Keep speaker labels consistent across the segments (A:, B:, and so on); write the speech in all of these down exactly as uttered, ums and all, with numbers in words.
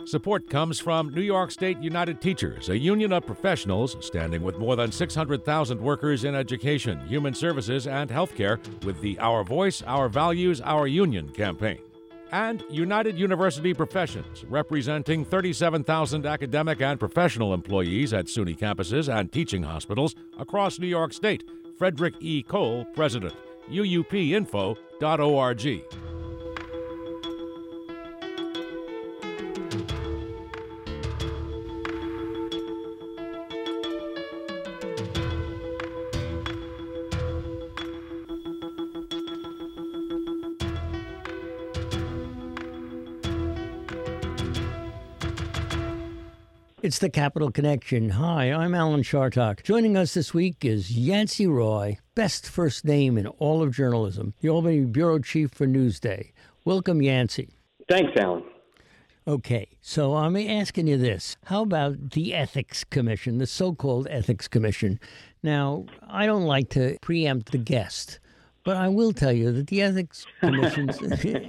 A: Support comes from New York State United Teachers, a union of professionals standing with more than six hundred thousand workers in education, human services, and healthcare with the Our Voice, Our Values, Our Union campaign. And United University Professions, representing thirty-seven thousand academic and professional employees at SUNY campuses and teaching hospitals across New York State. Frederick E. Cole, President. U U P info dot org.
B: It's the Capital Connection. Hi, I'm Alan Chartock. Joining us this week is Yancey Roy, best first name in all of journalism, the Albany Bureau Chief for Newsday. Welcome, Yancey.
C: Thanks, Alan.
B: Okay, so I'm asking you this. How about the Ethics Commission, the so-called Ethics Commission? Now, I don't like to preempt the guest, but I will tell you that the ethics commissions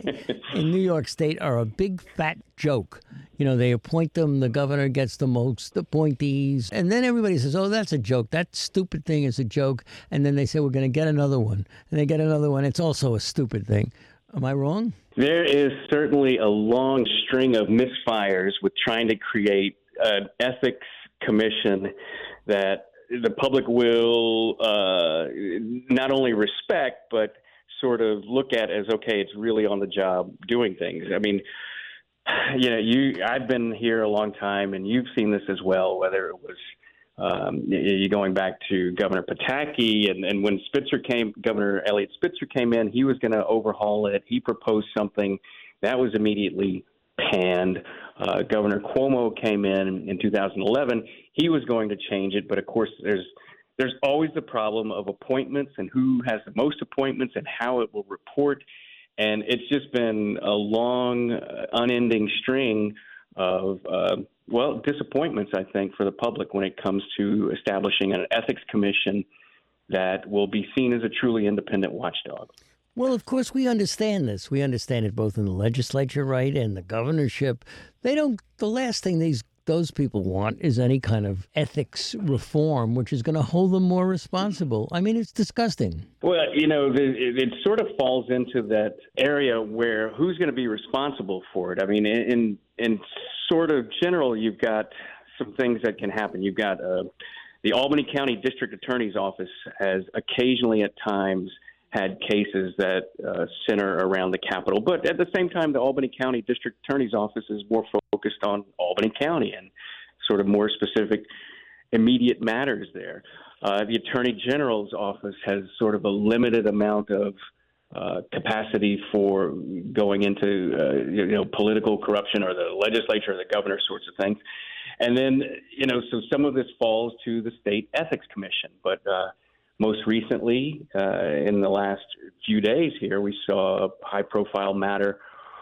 B: in New York State are a big fat joke. You know, they appoint them, the governor gets the most appointees, and then everybody says, oh, that's a joke. That stupid thing is a joke. And then they say, we're going to get another one. And they get another one. It's also a stupid thing. Am I wrong?
C: There is certainly a long string of misfires with trying to create an ethics commission that the public will uh, not only respect, but sort of look at as, okay, it's really on the job doing things. I mean, you know, you I've been here a long time, and you've seen this as well, whether it was um, you going back to Governor Pataki, and, and when Spitzer came, Governor Elliot Spitzer came in, he was going to overhaul it. He proposed something that was immediately panned. Uh, Governor Cuomo came in in two thousand eleven. He was going to change it, but of course, there's there's always the problem of appointments and who has the most appointments and how it will report. And it's just been a long, uh, unending string of, uh, well, disappointments, I think, for the public when it comes to establishing an ethics commission that will be seen as a truly independent watchdog.
B: Well, of course, we understand this. We understand it both in the legislature, right, and the governorship. They don't, the last thing these those people want is any kind of ethics reform, which is going to hold them more responsible. I mean, it's disgusting.
C: Well, you know, the, it, it sort of falls into that area where who's going to be responsible for it. I mean, in in sort of general, you've got some things that can happen. You've got uh, the Albany County District Attorney's Office has occasionally at times had cases that uh, center around the Capitol. But at the same time, the Albany County District Attorney's Office is more focused on Albany County and sort of more specific immediate matters there. Uh, the Attorney General's Office has sort of a limited amount of uh, capacity for going into, uh, you know, political corruption or the legislature or the governor sorts of things. And then, you know, so some of this falls to the State Ethics Commission. But uh, most recently, uh, in the last few days here, we saw a high-profile matter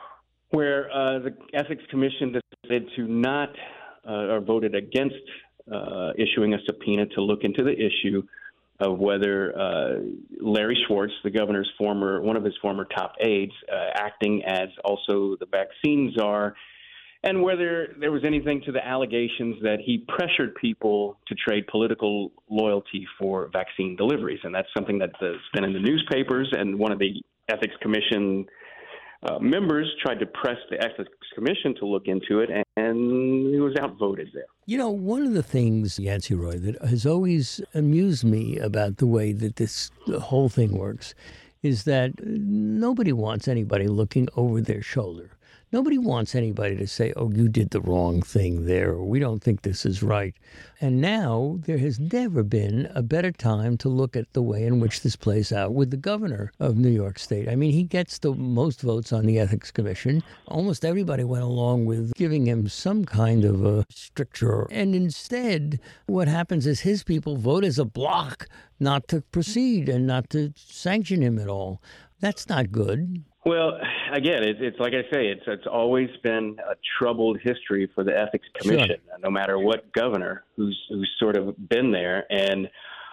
C: where uh, the Ethics Commission decided to not uh, or voted against uh, issuing a subpoena to look into the issue of whether uh, Larry Schwartz, the governor's former, one of his former top aides, uh, acting as also the vaccine czar, and whether there was anything to the allegations that he pressured people to trade political loyalty for vaccine deliveries. And that's something that's been in the newspapers, and one of the Ethics Commission uh, members tried to press the Ethics Commission to look into it, and he was outvoted there.
B: You know, one of the things, Yancey Roy, that has always amused me about the way that this the whole thing works is that nobody wants anybody looking over their shoulder. Nobody wants anybody to say, oh, you did the wrong thing there, or we don't think this is right. And now there has never been a better time to look at the way in which this plays out with the governor of New York State. I mean, he gets the most votes on the Ethics Commission. Almost everybody went along with giving him some kind of a stricture. And instead, what happens is his people vote as a bloc not to proceed and not to sanction him at all. That's not good.
C: Well, again, it, it's like I say, it's it's always been a troubled history for the Ethics Commission, sure. No matter what governor who's who's sort of been there, and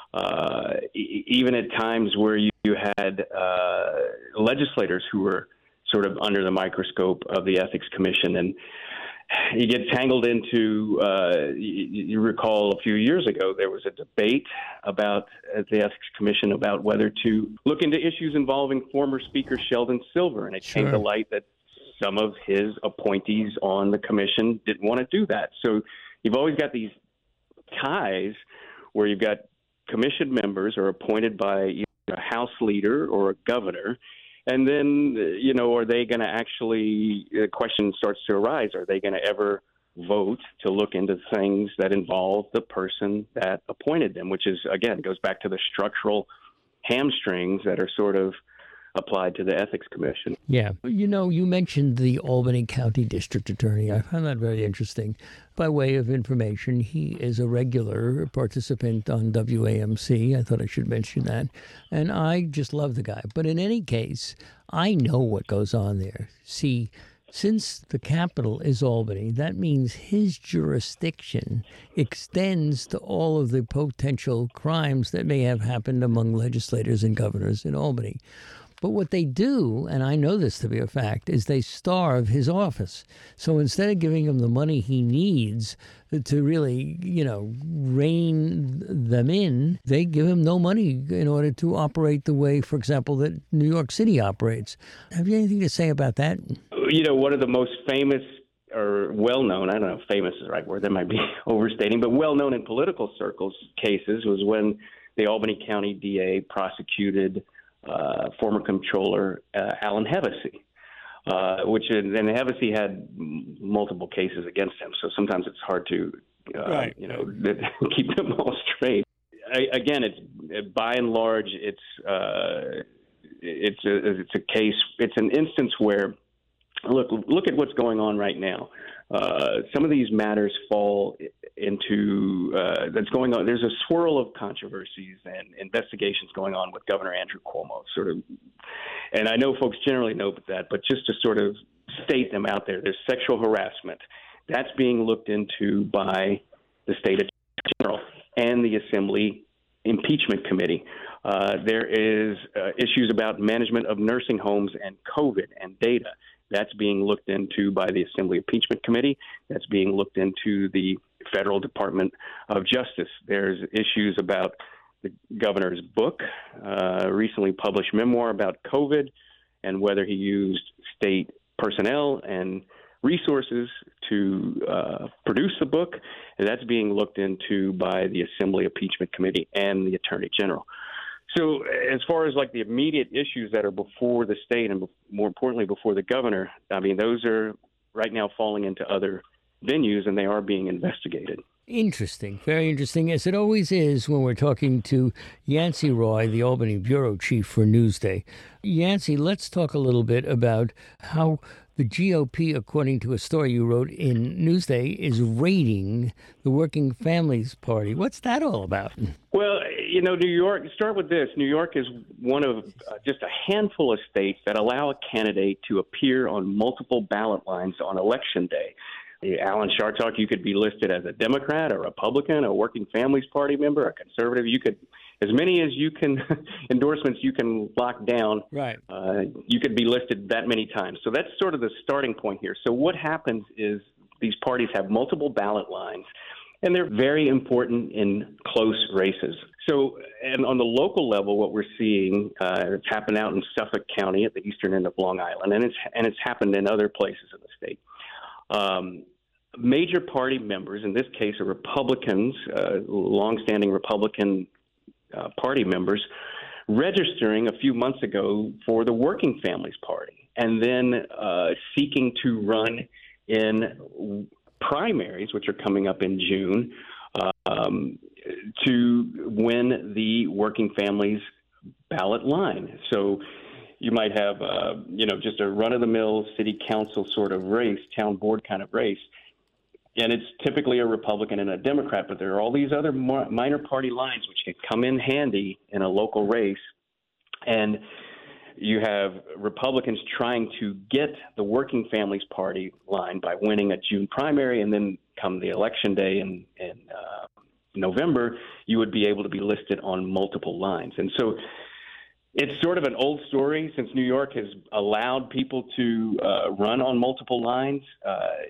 C: uh, e- even at times where you, you had uh, legislators who were sort of under the microscope of the Ethics Commission, and you get tangled into, uh, you, you recall a few years ago, there was a debate about at the Ethics Commission about whether to look into issues involving former Speaker Sheldon Silver. And it
B: Sure.
C: came to light that some of his appointees on the commission didn't want to do that. So you've always got these ties where you've got commission members are appointed by either a House leader or a governor. And then, you know, are they going to actually, the question starts to arise, are they going to ever vote to look into things that involve the person that appointed them, which is, again, goes back to the structural hamstrings that are sort of applied to the Ethics Commission.
B: Yeah. You know, you mentioned the Albany County District Attorney. I found that very interesting. By way of information, he is a regular participant on W A M C. I thought I should mention that. And I just love the guy. But in any case, I know what goes on there. See, since the capital is Albany, that means his jurisdiction extends to all of the potential crimes that may have happened among legislators and governors in Albany. But what they do, and I know this to be a fact, is they starve his office. So instead of giving him the money he needs to really, you know, rein them in, they give him no money in order to operate the way, for example, that New York City operates. Have you anything to say about that?
C: You know, one of the most famous or well-known, I don't know if famous is the right word, that might be overstating, but well-known in political circles cases was when the Albany County D A prosecuted Uh, former comptroller uh, Alan Hevesy, uh, which and Hevesy had m- multiple cases against him. So sometimes it's hard to, uh,
B: right.
C: you know, keep them all straight. I, again, it's by and large, it's uh, it's a it's a case. It's an instance where look look at what's going on right now. Uh, some of these matters fall into uh, that's going on. There's a swirl of controversies and investigations going on with Governor Andrew Cuomo, sort of. And I know folks generally know that, but just to sort of state them out there, there's sexual harassment that's being looked into by the state attorney general and the Assembly Impeachment Committee. Uh, there is uh, issues about management of nursing homes and COVID and data. That's being looked into by the Assembly Impeachment Committee. That's being looked into the Federal Department of Justice. There's issues about the governor's book, uh, recently published memoir about COVID and whether he used state personnel and resources to uh, produce the book. And that's being looked into by the Assembly Impeachment Committee and the Attorney General. So as far as like the immediate issues that are before the state and more importantly before the governor, I mean, those are right now falling into other venues and they are being investigated.
B: Interesting. Very interesting, as it always is when we're talking to Yancey Roy, the Albany bureau chief for Newsday. Yancey, let's talk a little bit about how the G O P, according to a story you wrote in Newsday, is raiding the Working Families Party. What's that all about?
C: Well, you know, New York, start with this. New York is one of uh, just a handful of states that allow a candidate to appear on multiple ballot lines on Election Day. Alan Chartock, you could be listed as a Democrat, a Republican, a Working Families Party member, a conservative. You could, as many as you can, endorsements you can lock down.
B: Right.
C: Uh, you could be listed that many times. So that's sort of the starting point here. So what happens is these parties have multiple ballot lines, and they're very important in close races. So, and on the local level, what we're seeing, uh, it's happened out in Suffolk County at the eastern end of Long Island, and it's and it's happened in other places in the state. Um, Major party members, in this case, are Republicans, uh, longstanding Republican uh, party members, registering a few months ago for the Working Families Party, and then uh, seeking to run in primaries, which are coming up in June, um, to win the Working Families ballot line. So you might have, uh, you know, just a run-of-the-mill city council sort of race, town board kind of race. And it's typically a Republican and a Democrat, but there are all these other more minor party lines which can come in handy in a local race. And you have Republicans trying to get the Working Families Party line by winning a June primary, and then come the election day in, in uh, November, you would be able to be listed on multiple lines. And so it's sort of an old story since New York has allowed people to uh, run on multiple lines. Uh,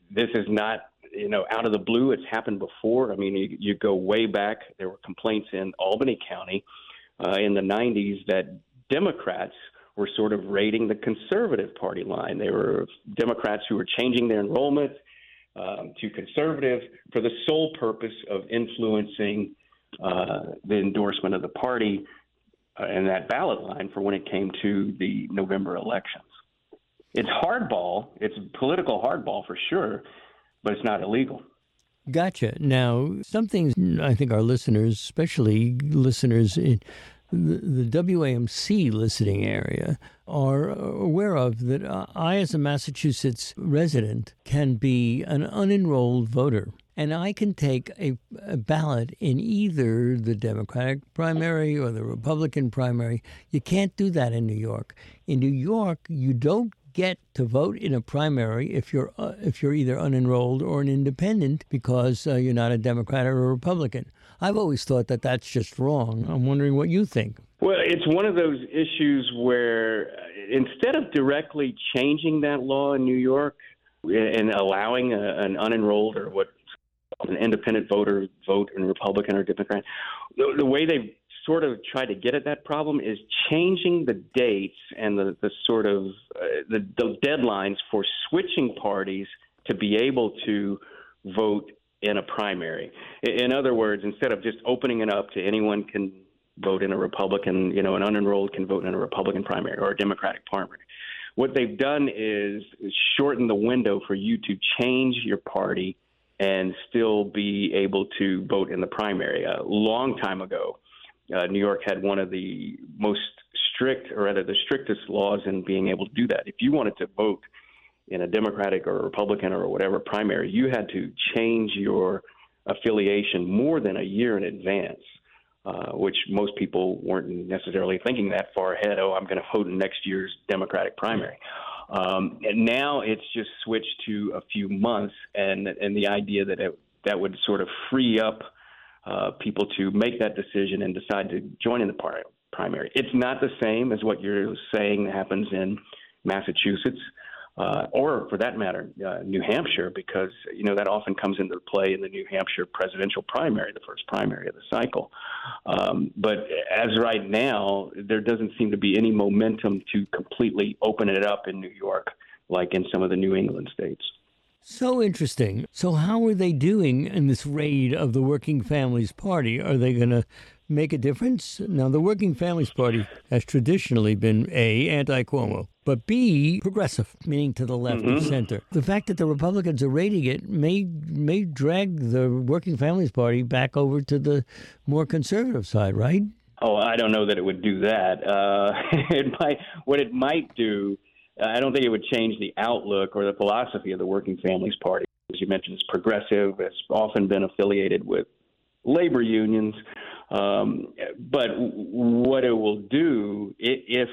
C: this is not, you know, out of the blue. It's happened before. I mean, you, you go way back. There were complaints in Albany County uh, in the nineties that Democrats were sort of raiding the conservative party line. They were Democrats who were changing their enrollment um, to conservative for the sole purpose of influencing uh, the endorsement of the party uh, and that ballot line for when it came to the November elections. It's hardball. It's political hardball for sure, but it's not illegal.
B: Gotcha. Now, some things I think our listeners, especially listeners in the, the W A M C listening area, are aware of, that I, as a Massachusetts resident, can be an unenrolled voter. And I can take a, a ballot in either the Democratic primary or the Republican primary. You can't do that in New York. In New York, you don't get to vote in a primary if you're uh, if you're either unenrolled or an independent, because uh, you're not a Democrat or a Republican. I've always thought that that's just wrong. I'm wondering what you think.
C: Well, it's one of those issues where instead of directly changing that law in New York and allowing a, an unenrolled or what an independent voter vote in Republican or Democrat, the, the way they've sort of tried to get at that problem is changing the dates and the, the sort of uh, the, the deadlines for switching parties to be able to vote in a primary. In other words, instead of just opening it up to anyone can vote in a Republican, you know, an unenrolled can vote in a Republican primary or a Democratic primary. What they've done is shorten the window for you to change your party and still be able to vote in the primary. A long time ago, Uh, New York had one of the most strict, or rather the strictest laws in being able to do that. If you wanted to vote in a Democratic or a Republican or whatever primary, you had to change your affiliation more than a year in advance, uh, which most people weren't necessarily thinking that far ahead. Oh, I'm going to vote in next year's Democratic primary. Um, and now it's just switched to a few months, and and the idea that it, that would sort of free up Uh, people to make that decision and decide to join in the par- primary. It's not the same as what you're saying happens in Massachusetts, uh, or for that matter, uh, New Hampshire, because, you know, that often comes into play in the New Hampshire presidential primary, the first primary of the cycle. Um, but as right now, there doesn't seem to be any momentum to completely open it up in New York, like in some of the New England states.
B: So interesting. So how are they doing in this raid of the Working Families Party? Are they going to make a difference? Now, the Working Families Party has traditionally been A, anti-Cuomo, but B, progressive, meaning to the left
C: Mm-hmm.
B: of center. The fact that the Republicans are raiding it may may drag the Working Families Party back over to the more conservative side, right?
C: Oh, I don't know that it would do that. Uh, it might. What it might do, I don't think it would change the outlook or the philosophy of the Working Families Party. As you mentioned, it's progressive. It's often been affiliated with labor unions. Um, but what it will do, if,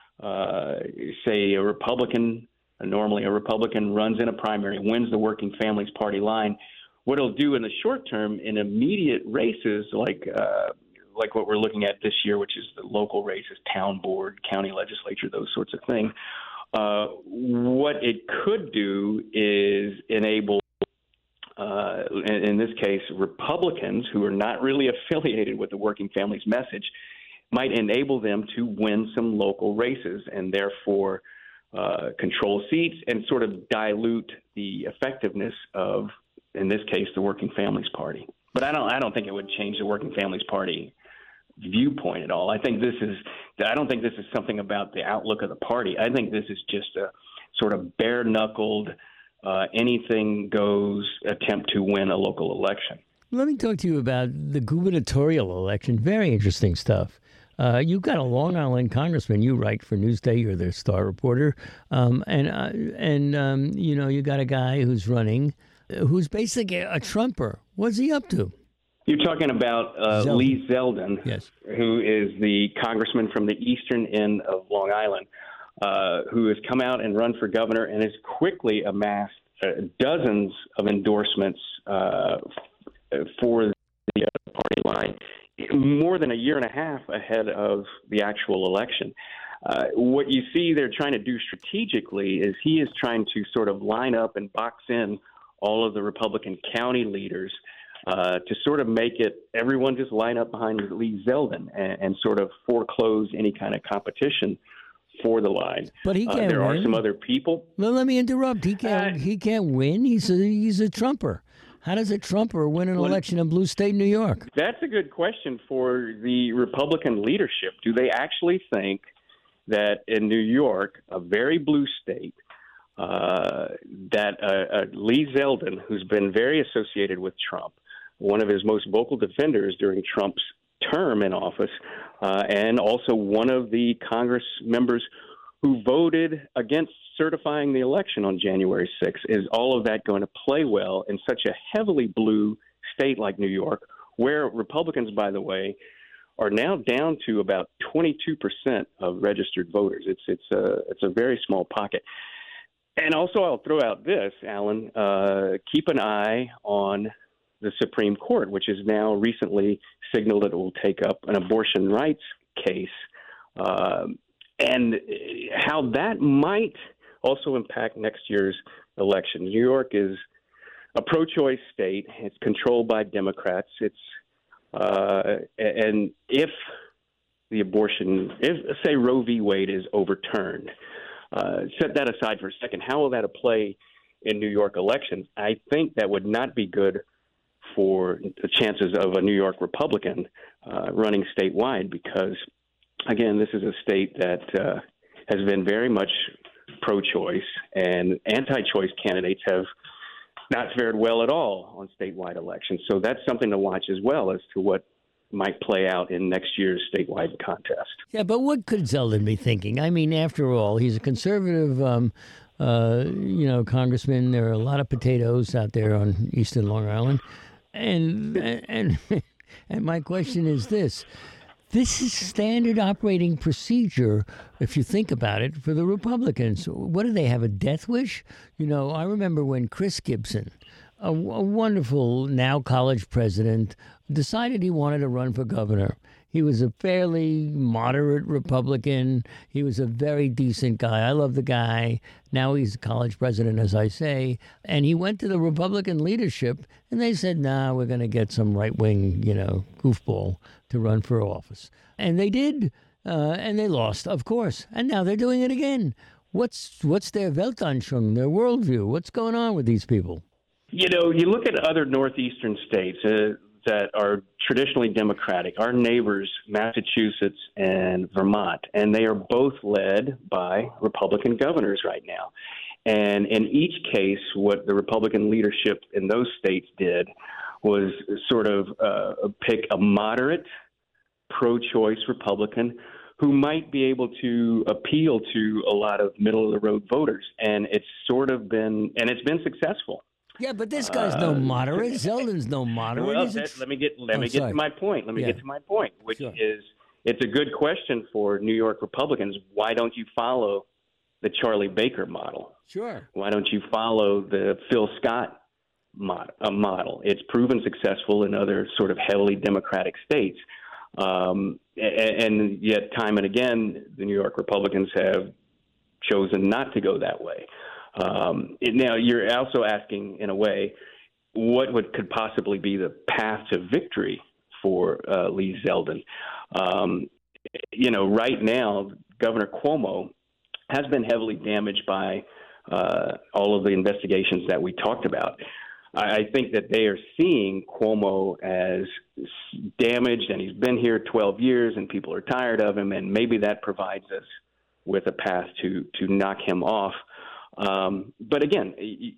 C: uh, say, a Republican, normally a Republican runs in a primary, wins the Working Families Party line, what it'll do in the short term in immediate races like uh, like what we're looking at this year, which is the local races, town board, county legislature, those sorts of things, Uh, what it could do is enable, uh, in, in this case, Republicans who are not really affiliated with the Working Families message, might enable them to win some local races and therefore uh, control seats and sort of dilute the effectiveness of, in this case, the Working Families Party. But I don't, I don't think it would change the Working Families Party viewpoint at all. I think this is I don't think this is something about the outlook of the party. I think this is just a sort of bare-knuckled, uh, anything goes attempt to win a local election.
B: Let me talk to you about the gubernatorial election. Very interesting stuff. Uh, you've got a Long Island congressman. You write for Newsday. You're their star reporter. Um, and, uh, and um, you know, you got a guy who's running who's basically a Trumper. What's he up to?
C: You're talking about uh,
B: Zeldin.
C: Lee Zeldin,
B: Yes.
C: who is the congressman from the eastern end of Long Island, uh, who has come out and run for governor and has quickly amassed uh, dozens of endorsements uh, for the uh, party line, more than a year and a half ahead of the actual election. Uh, what you see they're trying to do strategically is he is trying to sort of line up and box in all of the Republican county leaders uh, to sort of make it everyone just line up behind Lee Zeldin and, and sort of foreclose any kind of competition for the line.
B: But he can't
C: uh, there
B: win.
C: are some other people.
B: Well, let me interrupt. He can't. Uh, he can't win. He's a he's a Trumper. How does a Trumper win an well, election in blue state New York?
C: That's a good question for the Republican leadership. Do they actually think that in New York, a very blue state, uh, that uh, uh, Lee Zeldin, who's been very associated with Trump, one of his most vocal defenders during Trump's term in office, uh, and also one of the Congress members who voted against certifying the election on January sixth, is all of that going to play well in such a heavily blue state like New York, where Republicans, by the way, are now down to about twenty-two percent of registered voters. It's it's a it's a very small pocket. And also, I'll throw out this, Alan, uh, keep an eye on the Supreme Court, which has now recently signaled it will take up an abortion rights case, uh, and how that might also impact next year's election. New York is a pro-choice state. It's controlled by Democrats. It's uh, and if the abortion, if say Roe v. Wade is overturned, uh, set that aside for a second. How will that play in New York elections? I think that would not be good for the chances of a New York Republican uh, running statewide, because, again, this is a state that uh, has been very much pro-choice, and anti-choice candidates have not fared well at all on statewide elections. So that's something to watch as well as to what might play out in next year's statewide contest.
B: Yeah, but what could Zeldin be thinking? I mean, after all, he's a conservative, um, uh, you know, congressman. There are a lot of potatoes out there on Eastern Long Island. And and and my question is this. This is standard operating procedure, if you think about it, for the Republicans. What do they have, a death wish? You know, I remember when Chris Gibson, a, a wonderful now college president, decided he wanted to run for governor. He was a fairly moderate Republican. He was a very decent guy. I love the guy. Now he's a college president, as I say. And he went to the Republican leadership, and they said, nah, we're going to get some right-wing, you know, goofball to run for office. And they did, uh, and they lost, of course. And now they're doing it again. What's what's their Weltanschauung, their worldview? What's going on with these people?
C: You know, you look at other northeastern states uh, that are traditionally Democratic, our neighbors, Massachusetts and Vermont, and they are both led by Republican governors right now. And in each case, what the Republican leadership in those states did was sort of uh, pick a moderate, pro-choice Republican who might be able to appeal to a lot of middle-of-the-road voters. And it's sort of been, and it's been successful.
B: Yeah, but this guy's no moderate. Zeldin's no moderate.
C: Well,
B: He's
C: that,
B: a...
C: let me get let
B: oh,
C: me get
B: sorry.
C: to my point. Let me
B: yeah.
C: get to my point, which
B: sure.
C: is it's a good question for New York Republicans. Why don't you follow the Charlie Baker model?
B: Sure.
C: Why don't you follow the Phil Scott mod, uh, model? It's proven successful in other sort of heavily Democratic states. Um, and, and yet, time and again, the New York Republicans have chosen not to go that way. Um, it, now, you're also asking, in a way, what would could possibly be the path to victory for uh, Lee Zeldin? Um, you know, right now, Governor Cuomo has been heavily damaged by uh, all of the investigations that we talked about. I think that they are seeing Cuomo as damaged, and he's been here twelve years, and people are tired of him, and maybe that provides us with a path to to knock him off. Um, but again, you,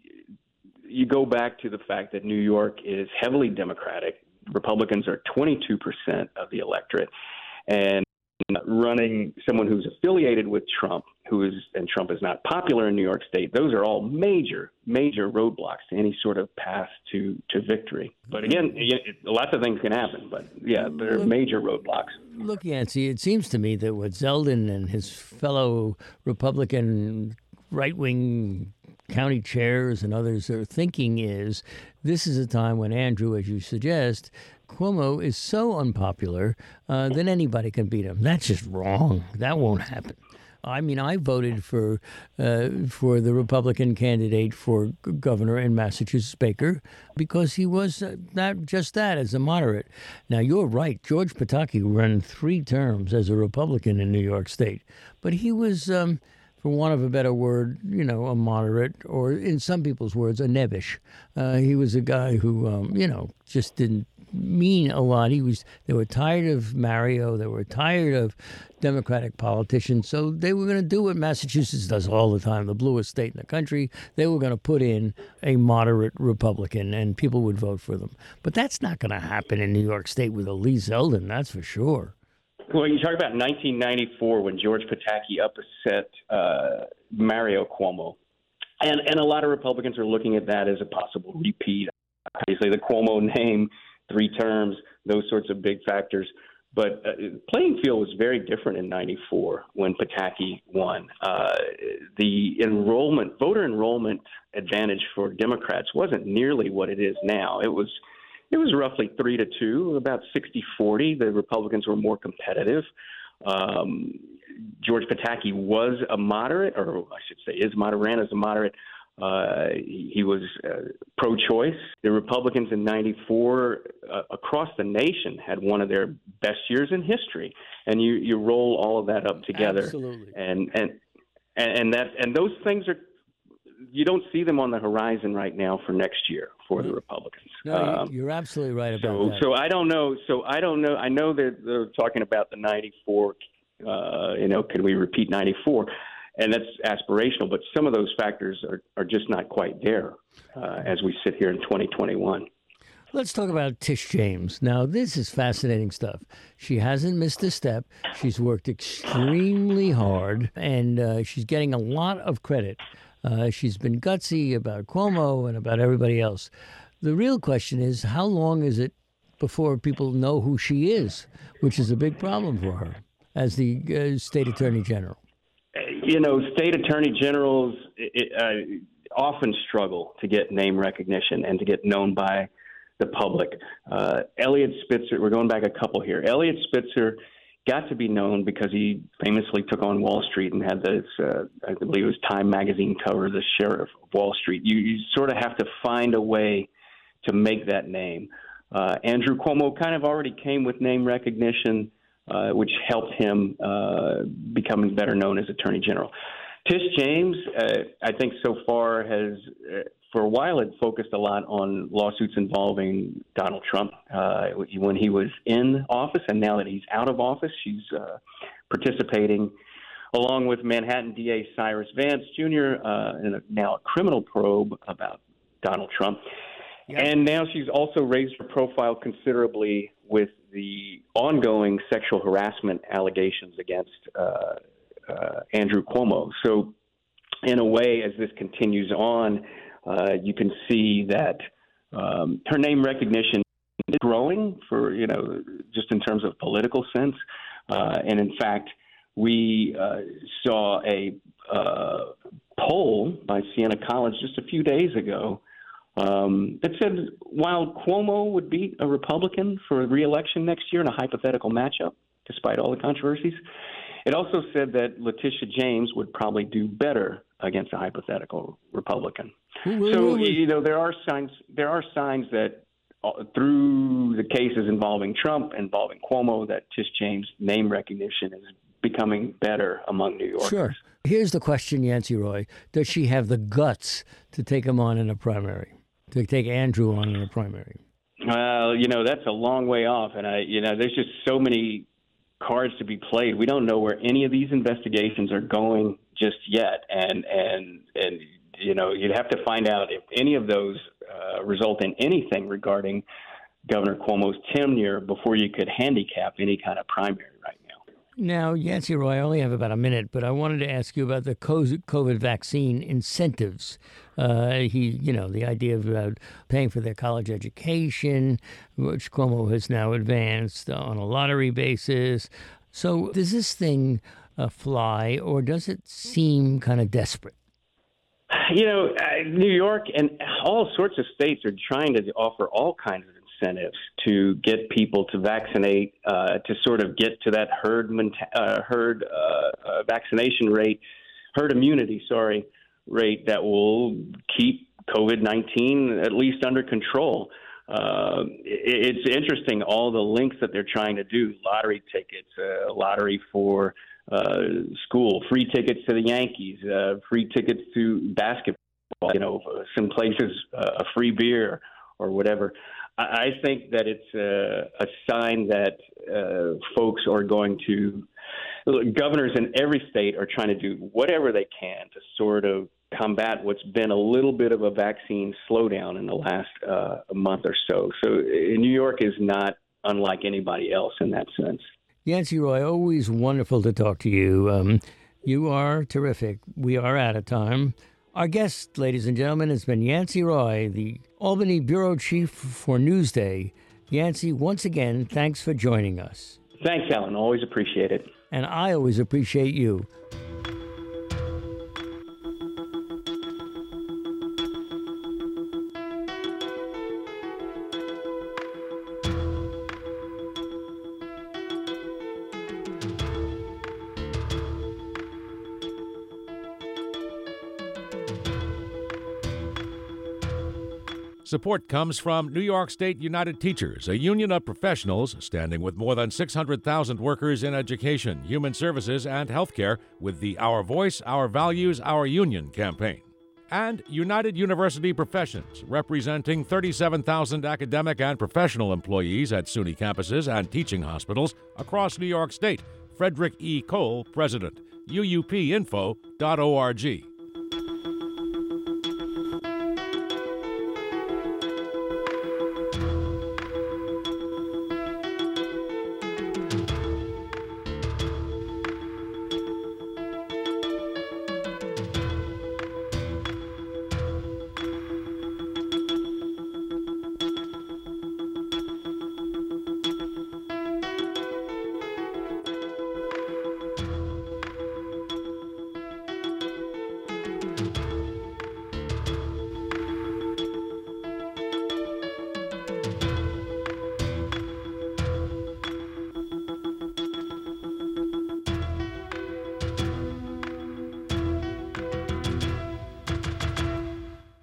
C: you go back to the fact that New York is heavily Democratic. Republicans are twenty-two percent of the electorate, and running someone who's affiliated with Trump, who is, and Trump is not popular in New York State, those are all major, major roadblocks to any sort of path to, to victory. But again, it, lots of things can happen, but yeah, there are major roadblocks.
B: Look, Yancey, it seems to me that what Zeldin and his fellow Republican right-wing county chairs and others are thinking is this is a time when, Andrew, as you suggest, Cuomo is so unpopular uh, that anybody can beat him. That's just wrong. That won't happen. I mean, I voted for uh, for the Republican candidate for g- governor in Massachusetts, Baker, because he was uh, that just that as a moderate. Now you're right. George Pataki ran three terms as a Republican in New York State, but he was, um, for want of a better word, you know, a moderate, or in some people's words, a nebbish. Uh, he was a guy who, um, you know, just didn't mean a lot. He was. They were tired of Mario. They were tired of Democratic politicians. So they were going to do what Massachusetts does all the time, the bluest state in the country. They were going to put in a moderate Republican, and people would vote for them. But that's not going to happen in New York State with a Lee Zeldin. That's for sure.
C: Well, you talk about nineteen ninety-four when George Pataki upset uh, Mario Cuomo, and and a lot of Republicans are looking at that as a possible repeat. Obviously, the Cuomo name. Three terms, those sorts of big factors. But uh, playing field was very different in ninety-four when Pataki won. Uh, the enrollment, voter enrollment advantage for Democrats wasn't nearly what it is now. It was it was roughly three to two, about sixty forty. The Republicans were more competitive. Um, George Pataki was a moderate, or I should say is moderate, ran as a moderate. Uh, he, he was uh, pro-choice. The Republicans in ninety-four uh, across the nation had one of their best years in history, and you, you roll all of that up together,
B: Absolutely.
C: and and and that and those things are you don't see them on the horizon right now for next year for the Republicans.
B: No,
C: um,
B: you're absolutely right about
C: so,
B: that.
C: So I don't know. So I don't know. I know that they're talking about the ninety-four. Uh, you know, can we repeat ninety-four? And that's aspirational, but some of those factors are, are just not quite there uh, as we sit here in twenty twenty-one.
B: Let's talk about Tish James. Now, this is fascinating stuff. She hasn't missed a step. She's worked extremely hard, and uh, she's getting a lot of credit. Uh, she's been gutsy about Cuomo and about everybody else. The real question is, how long is it before people know who she is, which is a big problem for her as the uh, state attorney general?
C: You know, state attorney generals uh, often struggle to get name recognition and to get known by the public. Uh, Eliot Spitzer, we're going back a couple here. Eliot Spitzer got to be known because he famously took on Wall Street and had this, uh, I believe it was Time magazine cover, the Sheriff of Wall Street. You, you sort of have to find a way to make that name. Uh, Andrew Cuomo kind of already came with name recognition, Uh, which helped him uh, becoming better known as Attorney General. Tish James, uh, I think so far has, uh, for a while, had focused a lot on lawsuits involving Donald Trump uh, when he was in office, and now that he's out of office, she's uh, participating along with Manhattan D A Cyrus Vance Junior uh, in a, now a criminal probe about Donald Trump. Yep. And now she's also raised her profile considerably with the ongoing sexual harassment allegations against uh, uh, Andrew Cuomo. So in a way, as this continues on, uh, you can see that um, her name recognition is growing for, you know, just in terms of political sense. Uh, and in fact, we uh, saw a uh, poll by Siena College just a few days ago Um, it said while Cuomo would beat a Republican for re-election next year in a hypothetical matchup, despite all the controversies, it also said that Letitia James would probably do better against a hypothetical Republican.
B: Ooh,
C: so,
B: ooh, ooh.
C: you know, there are signs. There are signs that uh, through the cases involving Trump, involving Cuomo, that Tish James' name recognition is becoming better among New Yorkers.
B: Sure. Here's the question, Yancey Roy: does she have the guts to take him on in a primary? To take Andrew on in a primary?
C: Well, you know, that's a long way off. And, I, you know, there's just so many cards to be played. We don't know where any of these investigations are going just yet. And, and, and you know, you'd have to find out if any of those uh, result in anything regarding Governor Cuomo's tenure before you could handicap any kind of primary right now.
B: Now, Yancey Roy, I only have about a minute, but I wanted to ask you about the COVID vaccine incentives. Uh, he, you know, the idea of uh, paying for their college education, which Cuomo has now advanced on a lottery basis. So does this thing uh, fly, or does it seem kind of desperate?
C: You know, uh, New York and all sorts of states are trying to offer all kinds of incentives to get people to vaccinate, uh, to sort of get to that herd uh, herd uh, uh, vaccination rate, herd immunity, sorry, rate that will keep COVID nineteen at least under control. Uh, it, it's interesting, all the links that they're trying to do, lottery tickets, uh, lottery for uh, school, free tickets to the Yankees, uh, free tickets to basketball, you know, some places uh, a free beer or whatever. I, I think that it's a, a sign that uh, folks are going to, governors in every state are trying to do whatever they can to sort of combat what's been a little bit of a vaccine slowdown in the last uh, month or so. So New York is not unlike anybody else in that sense.
B: Yancey Roy, always wonderful to talk to you. Um, you are terrific. We are out of time. Our guest, ladies and gentlemen, has been Yancey Roy, the Albany Bureau Chief for Newsday. Yancey, once again, thanks for joining us.
C: Thanks, Alan. Always appreciate it.
B: And I always appreciate you.
A: Support comes from New York State United Teachers, a union of professionals standing with more than six hundred thousand workers in education, human services, and healthcare with the Our Voice, Our Values, Our Union campaign. And United University Professions, representing thirty-seven thousand academic and professional employees at SUNY campuses and teaching hospitals across New York State. Frederick E. Cole, President, U U P info dot org.